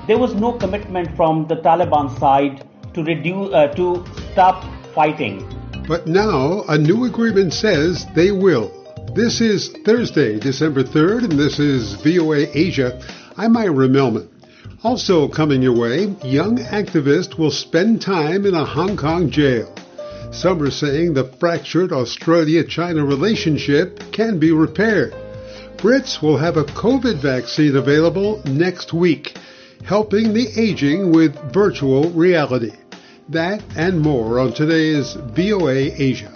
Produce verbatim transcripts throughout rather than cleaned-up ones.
there was no commitment from the Taliban side to reduce, uh, to stop fighting. But now a new agreement says they will. This is Thursday, December third, and this is V O A Asia. I'm Ira Millman. Also coming your way, young activist will spend time in a Hong Kong jail. Some are saying the fractured Australia-China relationship can be repaired. Brits will have a COVID vaccine available next week, helping the aging with virtual reality. That and more on today's V O A Asia.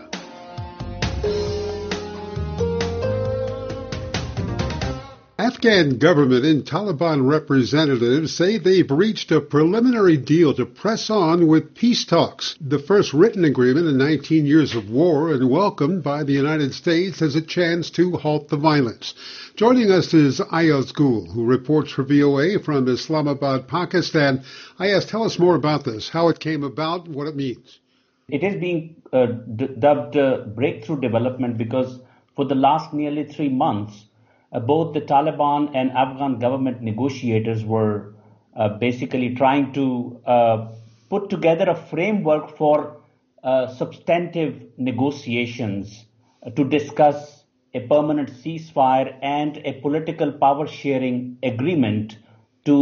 Afghan government and Taliban representatives say they've reached a preliminary deal to press on with peace talks, the first written agreement in nineteen years of war and welcomed by the United States as a chance to halt the violence. Joining us is Ayaz Gul, who reports for V O A from Islamabad, Pakistan. Ayaz, tell us more about this, how it came about, what it means. It is being uh, d- dubbed a breakthrough development because for the last nearly three months, Uh, both the Taliban and Afghan government negotiators were uh, basically trying to uh, put together a framework for uh, substantive negotiations uh, to discuss a permanent ceasefire and a political power sharing agreement to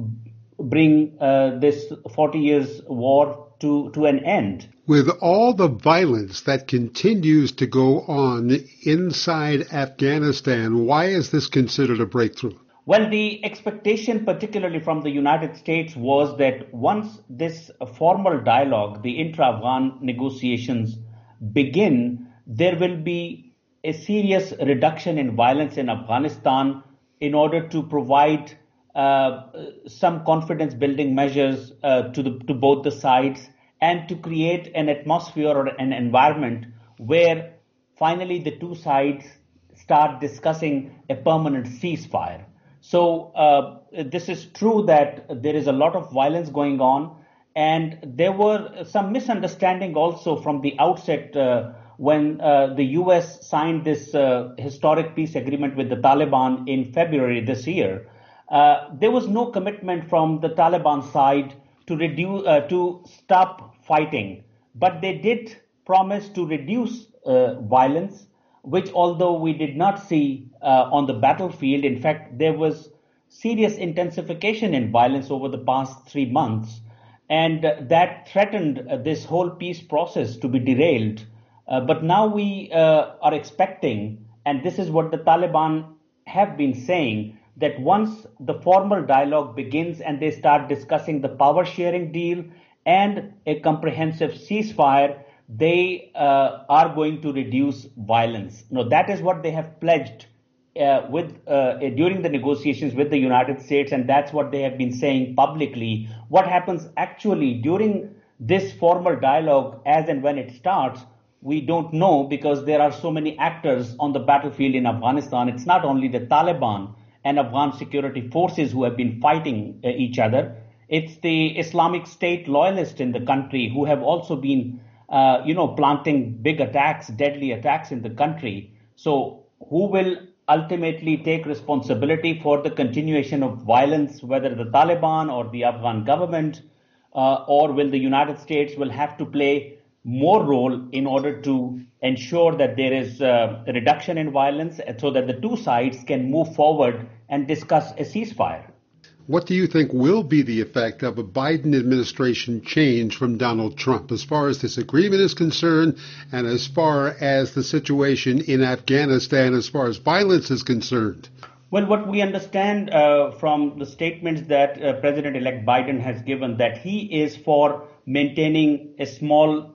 bring uh, this forty years war to, to an end. With all the violence that continues to go on inside Afghanistan, why is this considered a breakthrough? Well, the expectation, particularly from the United States, was that once this formal dialogue, the intra-Afghan negotiations begin, there will be a serious reduction in violence in Afghanistan in order to provide uh, some confidence-building measures uh, to, the, to both the sides, and to create an atmosphere or an environment where finally the two sides start discussing a permanent ceasefire. So uh, this is true that there is a lot of violence going on, and there were some misunderstanding also from the outset uh, when uh, the U S signed this uh, historic peace agreement with the Taliban in February this year. Uh, there was no commitment from the Taliban side to reduce, uh, to stop fighting, but they did promise to reduce uh, violence, which although we did not see uh, on the battlefield, in fact, there was serious intensification in violence over the past three months, and uh, that threatened uh, this whole peace process to be derailed. Uh, but now we uh, are expecting, and this is what the Taliban have been saying, that once the formal dialogue begins and they start discussing the power sharing deal and a comprehensive ceasefire, they uh, are going to reduce violence. Now, that is what they have pledged uh, with uh, during the negotiations with the United States, and that's what they have been saying publicly. What happens actually during this formal dialogue, as and when it starts, we don't know, because there are so many actors on the battlefield in Afghanistan. It's not only the Taliban and Afghan security forces who have been fighting uh, each other. It's the Islamic State loyalists in the country who have also been, uh, you know, planting big attacks, deadly attacks in the country. So who will ultimately take responsibility for the continuation of violence, whether the Taliban or the Afghan government, uh, or will the United States will have to play more role in order to ensure that there is uh, a reduction in violence so that the two sides can move forward and discuss a ceasefire. What do you think will be the effect of a Biden administration change from Donald Trump as far as this agreement is concerned and as far as the situation in Afghanistan, as far as violence is concerned? Well, what we understand uh, from the statements that uh, President-elect Biden has given, that he is for maintaining a small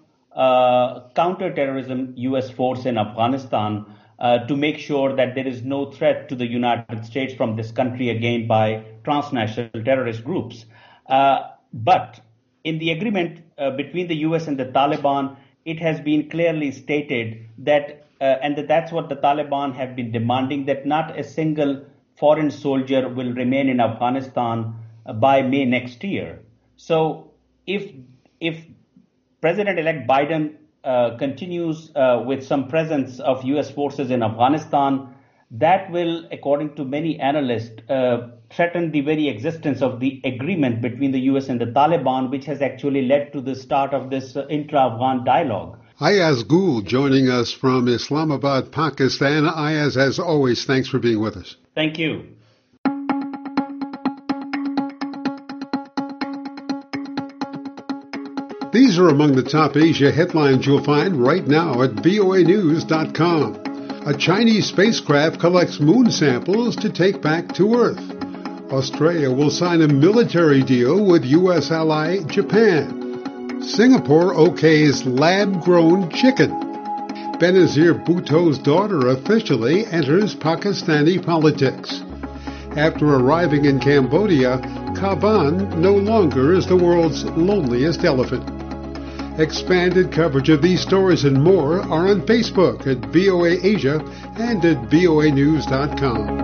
uh, counterterrorism U S force in Afghanistan uh, to make sure that there is no threat to the United States from this country again by transnational terrorist groups. Uh, but in the agreement uh, between the U S and the Taliban, it has been clearly stated that, uh, and that that's what the Taliban have been demanding, that not a single foreign soldier will remain in Afghanistan uh, by May next year. So if if President-elect Biden uh, continues uh, with some presence of U S forces in Afghanistan, that will, according to many analysts, uh, threaten the very existence of the agreement between the U S and the Taliban, which has actually led to the start of this uh, intra-Afghan dialogue. Ayaz Gul joining us from Islamabad, Pakistan. Ayaz, as always, thanks for being with us. Thank you. These are among the top Asia headlines you'll find right now at V O A news dot com. A Chinese spacecraft collects moon samples to take back to Earth. Australia will sign a military deal with U S ally Japan. Singapore okays lab-grown chicken. Benazir Bhutto's daughter officially enters Pakistani politics. After arriving in Cambodia, Kaban no longer is the world's loneliest elephant. Expanded coverage of these stories and more are on Facebook at V O A Asia and at V O A news dot com.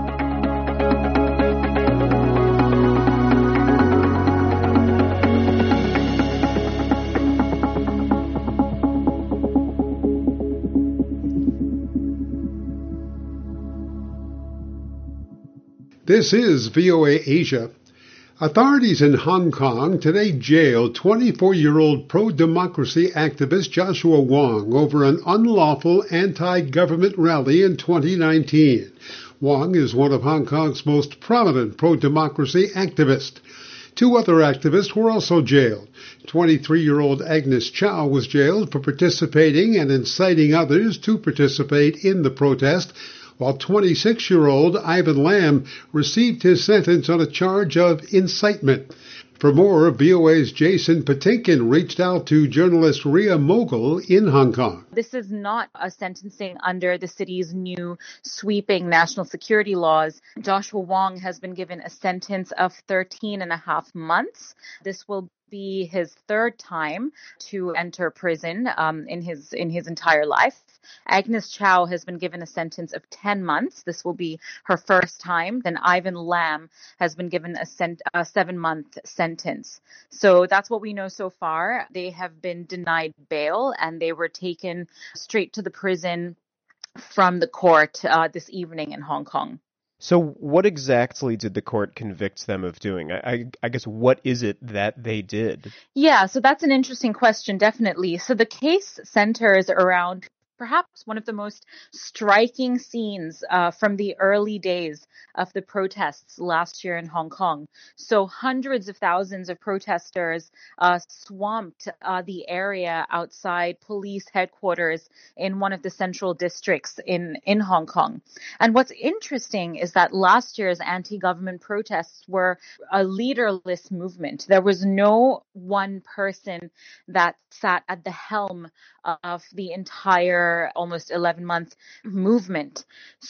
This is V O A Asia. Authorities in Hong Kong today jailed twenty-four-year-old pro-democracy activist Joshua Wong over an unlawful anti-government rally in twenty nineteen. Wong is one of Hong Kong's most prominent pro-democracy activists. Two other activists were also jailed. twenty-three-year-old Agnes Chow was jailed for participating and inciting others to participate in the protest, while twenty-six-year-old Ivan Lam received his sentence on a charge of incitement. For more, V O A's Jason Patinkin reached out to journalist Ria Mogul in Hong Kong. This is not a sentencing under the city's new sweeping national security laws. Joshua Wong has been given a sentence of thirteen and a half months. This will be his third time to enter prison um, in his in his entire life. Agnes Chow has been given a sentence of ten months. This will be her first time. Then Ivan Lam has been given a, sent- a seven-month sentence. So that's what we know so far. They have been denied bail and they were taken straight to the prison from the court uh, this evening in Hong Kong. So what exactly did the court convict them of doing? I, I, I guess what is it that they did? Yeah, so that's an interesting question, definitely. So the case centers around perhaps one of the most striking scenes uh, from the early days of the protests last year in Hong Kong. So hundreds of thousands of protesters uh, swamped uh, the area outside police headquarters in one of the central districts in, in Hong Kong. And what's interesting is that last year's anti-government protests were a leaderless movement. There was no one person that sat at the helm of the entire almost eleven month movement.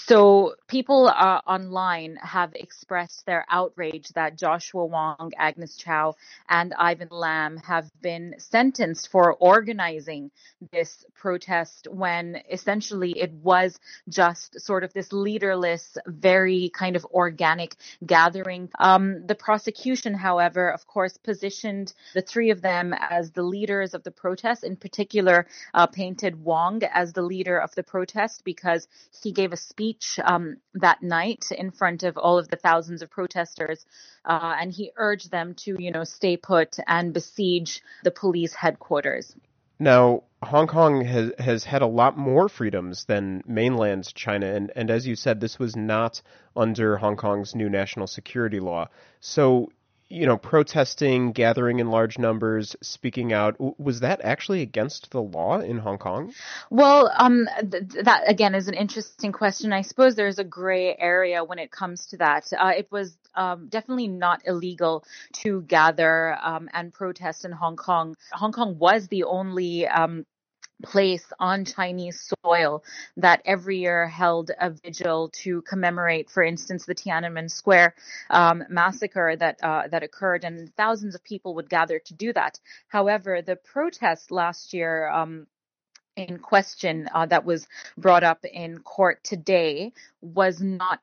So people uh, online have expressed their outrage that Joshua Wong, Agnes Chow, and Ivan Lam have been sentenced for organizing this protest when essentially it was just sort of this leaderless, very kind of organic gathering. Um, the prosecution, however, of course, positioned the three of them as the leaders of the protest, in particular, Uh, painted Wong as the leader of the protest because he gave a speech um, that night in front of all of the thousands of protesters, uh, and he urged them to, you know, stay put and besiege the police headquarters. Now, Hong Kong has has had a lot more freedoms than mainland China, and, and as you said, this was not under Hong Kong's new national security law. So, you know, protesting, gathering in large numbers, speaking out, was that actually against the law in Hong Kong? Well, um, th- that, again, is an interesting question. I suppose there's a gray area when it comes to that. Uh, it was um, definitely not illegal to gather um, and protest in Hong Kong. Hong Kong was the only um place on Chinese soil that every year held a vigil to commemorate, for instance, the Tiananmen Square um, massacre that uh, that occurred, and thousands of people would gather to do that. However, the protest last year um, in question uh, that was brought up in court today was not an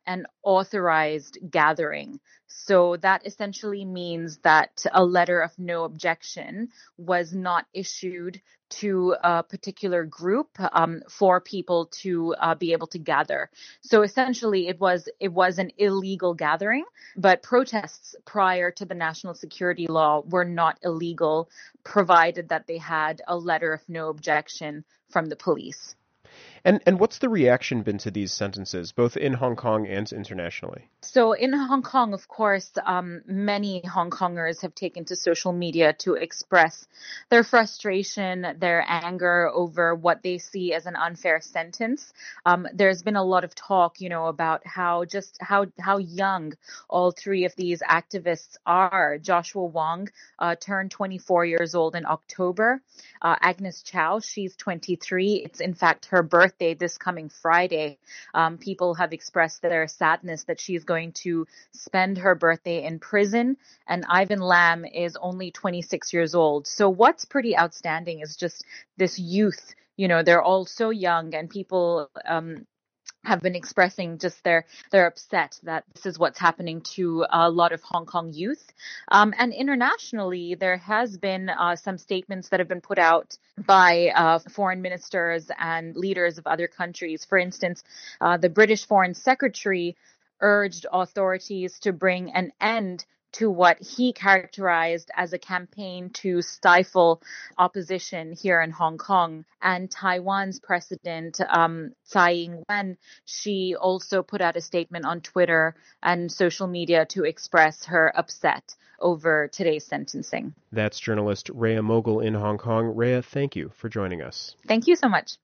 authorized gathering. So that essentially means that a letter of no objection was not issued to a particular group um, for people to uh, be able to gather. So essentially, it was it was an illegal gathering, but protests prior to the national security law were not illegal, provided that they had a letter of no objection from the police. And and what's the reaction been to these sentences, both in Hong Kong and internationally? So in Hong Kong, of course, um, many Hong Kongers have taken to social media to express their frustration, their anger over what they see as an unfair sentence. Um, there's been a lot of talk, you know, about how just how how young all three of these activists are. Joshua Wong uh, turned twenty-four years old in October. Uh, Agnes Chow, she's twenty-three. It's in fact her birthday this coming Friday. Um, people have expressed their sadness that she's going to spend her birthday in prison. And Ivan Lam is only twenty-six years old. So what's pretty outstanding is just this youth. You know, they're all so young, and people um, have been expressing just their their upset that this is what's happening to a lot of Hong Kong youth. Um, and internationally, there has been uh, some statements that have been put out by uh, foreign ministers and leaders of other countries. For instance, uh, the British Foreign Secretary urged authorities to bring an end to what he characterized as a campaign to stifle opposition here in Hong Kong. And Taiwan's President, um, Tsai Ing-wen, she also put out a statement on Twitter and social media to express her upset over today's sentencing. That's journalist Rhea Mogul in Hong Kong. Rhea, thank you for joining us. Thank you so much.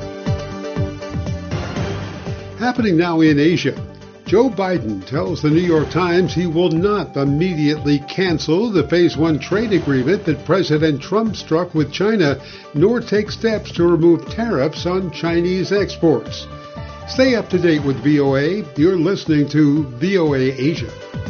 Happening now in Asia. Joe Biden tells the New York Times he will not immediately cancel the Phase One trade agreement that President Trump struck with China, nor take steps to remove tariffs on Chinese exports. Stay up to date with V O A. You're listening to V O A Asia.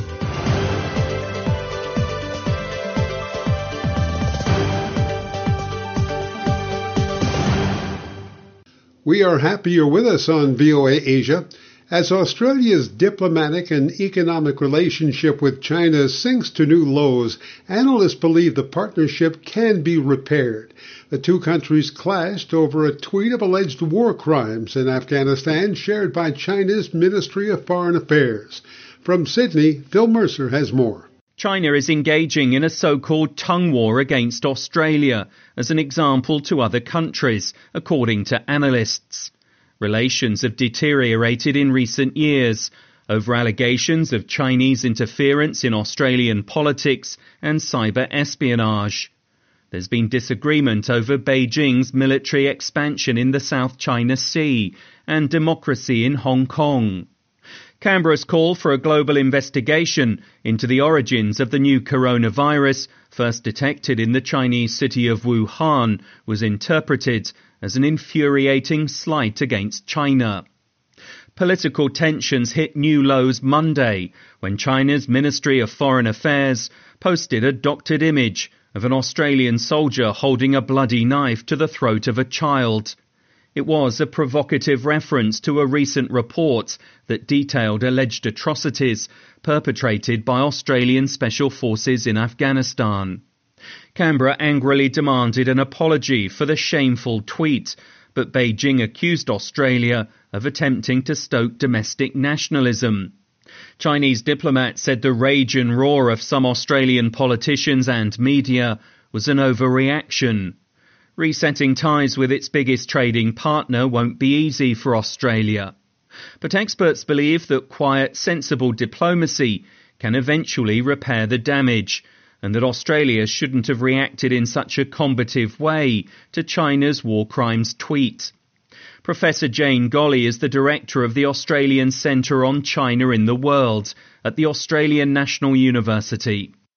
We are happy you're with us on V O A Asia. As Australia's diplomatic and economic relationship with China sinks to new lows, analysts believe the partnership can be repaired. The two countries clashed over a tweet of alleged war crimes in Afghanistan shared by China's Ministry of Foreign Affairs. From Sydney, Phil Mercer has more. China is engaging in a so-called tongue war against Australia as an example to other countries, according to analysts. Relations have deteriorated in recent years over allegations of Chinese interference in Australian politics and cyber espionage. There's been disagreement over Beijing's military expansion in the South China Sea and democracy in Hong Kong. Canberra's call for a global investigation into the origins of the new coronavirus, first detected in the Chinese city of Wuhan, was interpreted as an infuriating slight against China. Political tensions hit new lows Monday when China's Ministry of Foreign Affairs posted a doctored image of an Australian soldier holding a bloody knife to the throat of a child. It was a provocative reference to a recent report that detailed alleged atrocities perpetrated by Australian special forces in Afghanistan. Canberra angrily demanded an apology for the shameful tweet, but Beijing accused Australia of attempting to stoke domestic nationalism. Chinese diplomats said the rage and roar of some Australian politicians and media was an overreaction. Resetting ties with its biggest trading partner won't be easy for Australia. But experts believe that quiet, sensible diplomacy can eventually repair the damage, and that Australia shouldn't have reacted in such a combative way to China's war crimes tweet. Professor Jane Golly is the director of the Australian Centre on China in the World at the Australian National University.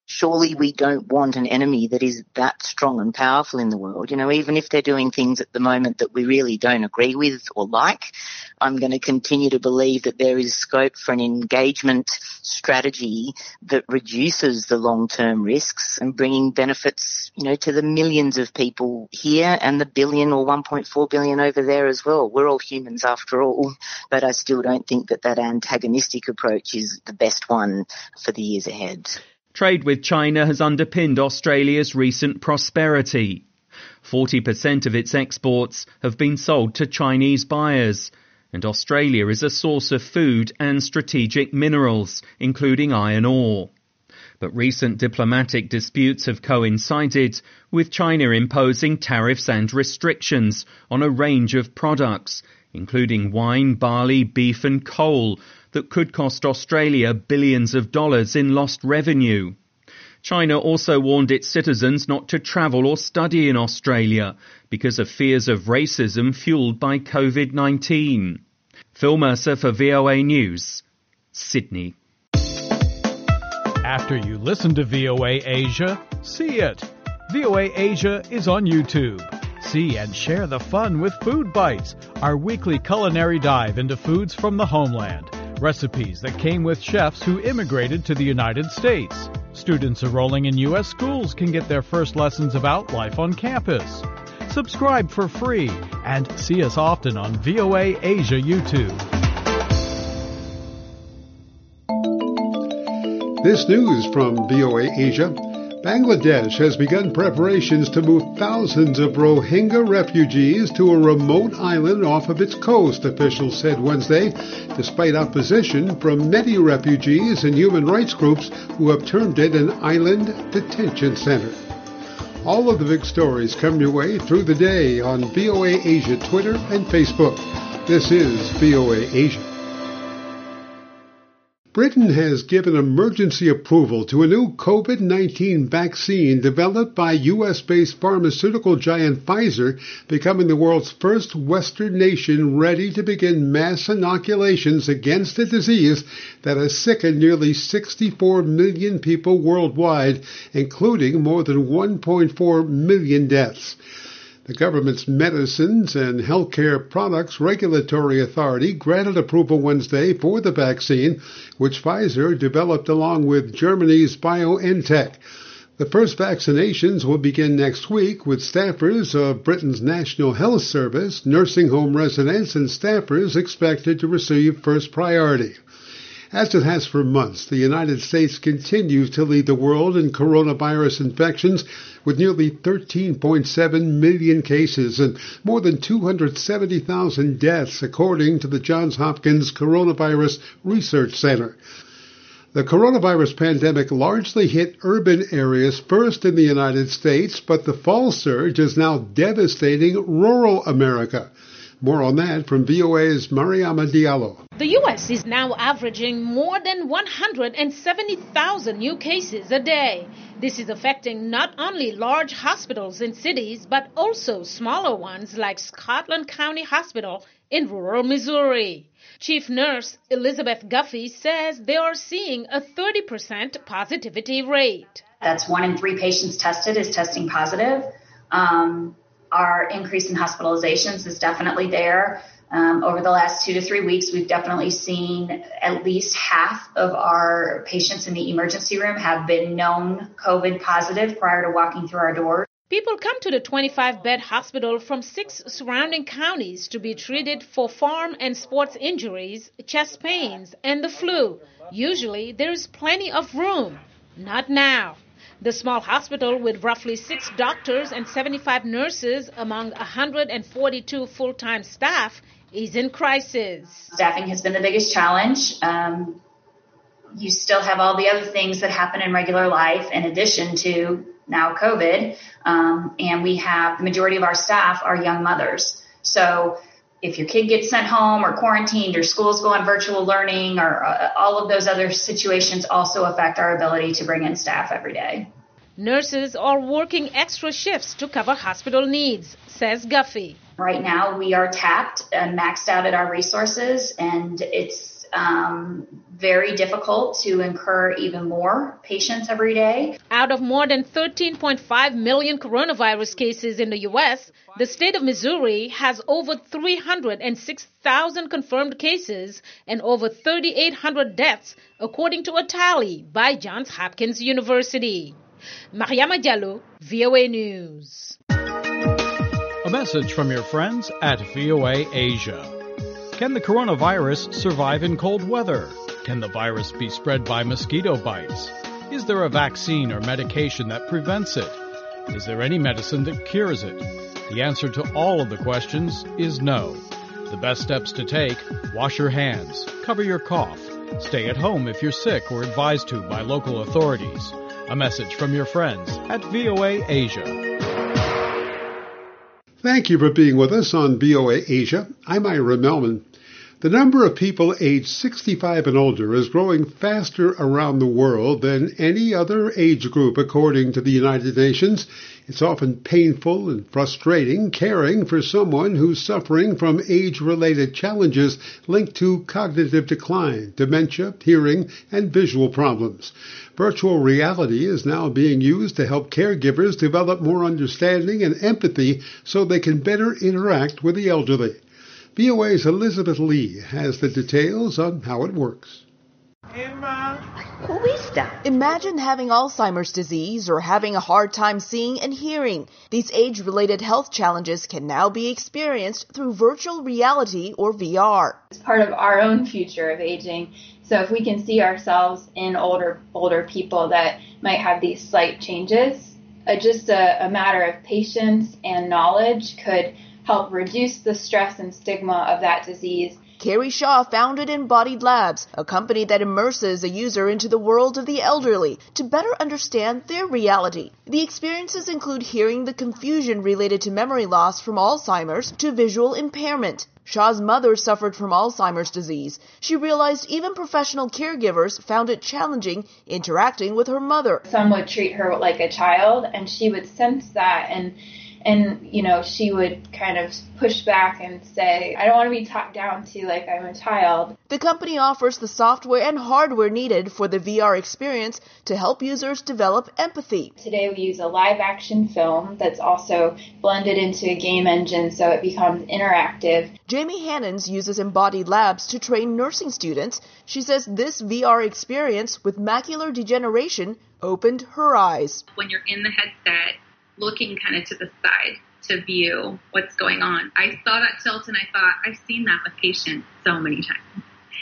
Surely we don't want an enemy that is that strong and powerful in the world. You know, even if they're doing things at the moment that we really don't agree with or like, I'm going to continue to believe that there is scope for an engagement strategy that reduces the long-term risks and bringing benefits, you know, to the millions of people here and the billion or one point four billion over there as well. We're all humans after all, but I still don't think that that antagonistic approach is the best one for the years ahead. Trade with China has underpinned Australia's recent prosperity. forty percent of its exports have been sold to Chinese buyers, and Australia is a source of food and strategic minerals, including iron ore. But recent diplomatic disputes have coincided with China imposing tariffs and restrictions on a range of products, including wine, barley, beef and coal, that could cost Australia billions of dollars in lost revenue. China also warned its citizens not to travel or study in Australia because of fears of racism fueled by COVID nineteen. Phil Mercer for V O A News, Sydney. After you listen to V O A Asia, see it. V O A Asia is on YouTube. See and share the fun with Food Bites, our weekly culinary dive into foods from the homeland. Recipes that came with chefs who immigrated to the United States. Students enrolling in U S schools can get their first lessons about life on campus. Subscribe for free and see us often on V O A Asia YouTube. This news from V O A Asia. Bangladesh has begun preparations to move thousands of Rohingya refugees to a remote island off of its coast, officials said Wednesday, despite opposition from many refugees and human rights groups who have termed it an island detention center. All of the big stories come your way through the day on V O A Asia Twitter and Facebook. This is V O A Asia. Britain has given emergency approval to a new COVID nineteen vaccine developed by U S-based pharmaceutical giant Pfizer, becoming the world's first Western nation ready to begin mass inoculations against a disease that has sickened nearly sixty-four million people worldwide, including more than one point four million deaths. The government's Medicines and Healthcare Products Regulatory Authority granted approval Wednesday for the vaccine, which Pfizer developed along with Germany's BioNTech. The first vaccinations will begin next week, with staffers of Britain's National Health Service, nursing home residents, and staffers expected to receive first priority. As it has for months, the United States continues to lead the world in coronavirus infections with nearly thirteen point seven million cases and more than two hundred seventy thousand deaths, according to the Johns Hopkins Coronavirus Research Center. The coronavirus pandemic largely hit urban areas first in the United States, but the fall surge is now devastating rural America. More on that from V O A's Mariama Diallo. The U S is now averaging more than one hundred seventy thousand new cases a day. This is affecting not only large hospitals in cities, but also smaller ones like Scotland County Hospital in rural Missouri. Chief Nurse Elizabeth Guffey says they are seeing a thirty percent positivity rate. That's one in three patients tested is testing positive. Um, Our increase in hospitalizations is definitely there. Um, over the last two to three weeks, we've definitely seen at least half of our patients in the emergency room have been known COVID positive prior to walking through our doors. People come to the twenty-five bed hospital from six surrounding counties to be treated for farm and sports injuries, chest pains, and the flu. Usually, there is plenty of room. Not now. The small hospital, with roughly six doctors and seventy-five nurses among one hundred forty-two full-time staff, is in crisis. Staffing has been the biggest challenge. Um, you still have all the other things that happen in regular life in addition to now COVID. Um, and we have the majority of our staff are young mothers. So if your kid gets sent home or quarantined or schools go on virtual learning or uh, all of those other situations also affect our ability to bring in staff every day. Nurses are working extra shifts to cover hospital needs, says Guffey. Right now we are tapped and maxed out at our resources, and it's um, very difficult to incur even more patients every day. Out of more than thirteen point five million coronavirus cases in the U S, the state of Missouri has over three hundred six thousand confirmed cases and over three thousand eight hundred deaths, according to a tally by Johns Hopkins University. Mariama Diallo, V O A News. A message from your friends at V O A Asia. Can the coronavirus survive in cold weather? Can the virus be spread by mosquito bites? Is there a vaccine or medication that prevents it? Is there any medicine that cures it? The answer to all of the questions is no. The best steps to take: wash your hands, cover your cough, stay at home if you're sick or advised to by local authorities. A message from your friends at V O A Asia. Thank you for being with us on V O A Asia. I'm Ira Melman. The number of people aged sixty-five and older is growing faster around the world than any other age group, according to the United Nations. It's often painful and frustrating caring for someone who's suffering from age-related challenges linked to cognitive decline, dementia, hearing, and visual problems. Virtual reality is now being used to help caregivers develop more understanding and empathy so they can better interact with the elderly. V O A's Elizabeth Lee has the details on how it works. Emma. Who is that? Imagine having Alzheimer's disease or having a hard time seeing and hearing. These age-related health challenges can now be experienced through virtual reality or V R. It's part of our own future of aging. So if we can see ourselves in older older people that might have these slight changes, uh, just a, a matter of patience and knowledge could help reduce the stress and stigma of that disease. Carrie Shaw founded Embodied Labs, a company that immerses a user into the world of the elderly to better understand their reality. The experiences include hearing the confusion related to memory loss from Alzheimer's to visual impairment. Shaw's mother suffered from Alzheimer's disease. She realized even professional caregivers found it challenging interacting with her mother. Some would treat her like a child, and she would sense that, and And, you know, she would kind of push back and say, I don't want to be talked down to like I'm a child. The company offers the software and hardware needed for the V R experience to help users develop empathy. Today we use a live action film that's also blended into a game engine so it becomes interactive. Jamie Hannons uses Embodied Labs to train nursing students. She says this V R experience with macular degeneration opened her eyes. When you're in the headset, looking kind of to the side to view what's going on, I saw that tilt and I thought, I've seen that with patients so many times,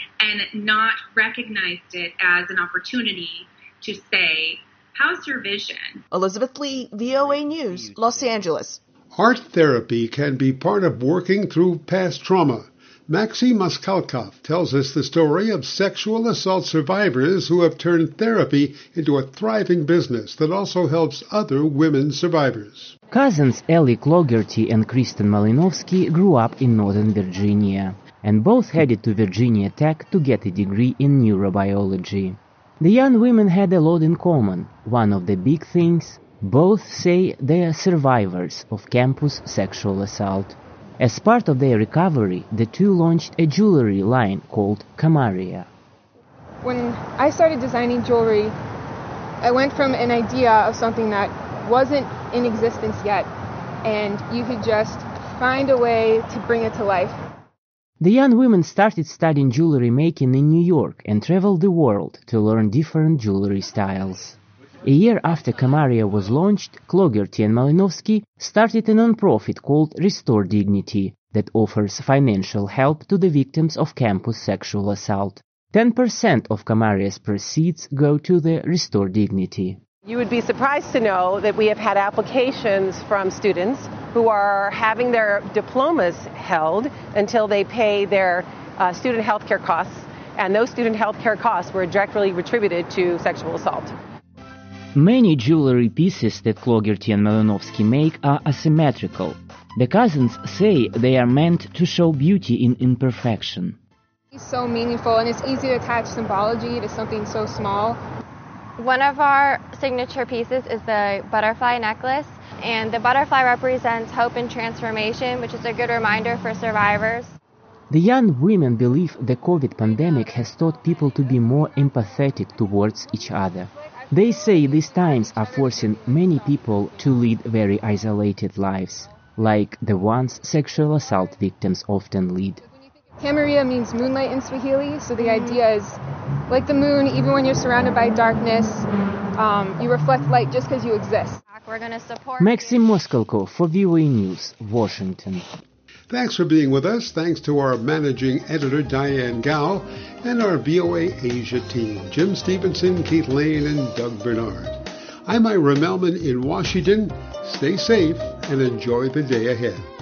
and not recognized it as an opportunity to say, how's your vision? Elizabeth Lee, V O A News, Los Angeles. Art therapy can be part of working through past trauma. Maxim Maskalkov tells us the story of sexual assault survivors who have turned therapy into a thriving business that also helps other women survivors. Cousins Ellie Clougherty and Kristen Malinovsky grew up in Northern Virginia, and both headed to Virginia Tech to get a degree in neurobiology. The young women had a lot in common. One of the big things, both say they are survivors of campus sexual assault. As part of their recovery, the two launched a jewelry line called Kamaria. When I started designing jewelry, I went from an idea of something that wasn't in existence yet, and you could just find a way to bring it to life. The young women started studying jewelry making in New York and traveled the world to learn different jewelry styles. A year after Kamaria was launched, Clougherty and Malinovsky started a non-profit called Restore Dignity that offers financial help to the victims of campus sexual assault. ten percent of Kamaria's proceeds go to the Restore Dignity. You would be surprised to know that we have had applications from students who are having their diplomas held until they pay their uh, student health care costs, and those student health care costs were directly attributed to sexual assault. Many jewelry pieces that Clougherty and Malinovsky make are asymmetrical. The cousins say they are meant to show beauty in imperfection. It's so meaningful, and it's easy to attach symbology to something so small. One of our signature pieces is the butterfly necklace, and the butterfly represents hope and transformation, which is a good reminder for survivors. The young women believe the COVID pandemic has taught people to be more empathetic towards each other. They say these times are forcing many people to lead very isolated lives, like the ones sexual assault victims often lead. Kamaria means moonlight in Swahili, so the idea is, like the moon, even when you're surrounded by darkness, um, you reflect light just because you exist. We're going to support Maxim Moskalko for V O A News, Washington. Thanks for being with us. Thanks to our managing editor, Diane Gao, and our V O A Asia team, Jim Stevenson, Keith Lane, and Doug Bernard. I'm Ira Melman in Washington. Stay safe and enjoy the day ahead.